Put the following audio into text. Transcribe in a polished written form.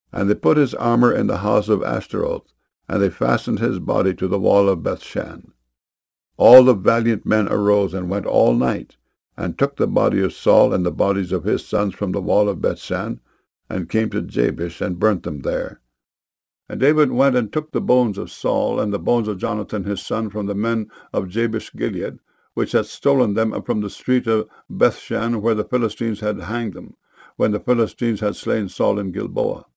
And they put his armour in the house of Ashtaroth, and they fastened his body to the wall of Bethshan. All the valiant men arose and went all night, and took the body of Saul and the bodies of his sons from the wall of Bethshan, and came to Jabesh, and burnt them there. And David went and took the bones of Saul and the bones of Jonathan his son from the men of Jabesh Gilead, which had stolen them from the street of Bethshan, where the Philistines had hanged them, when the Philistines had slain Saul in Gilboa.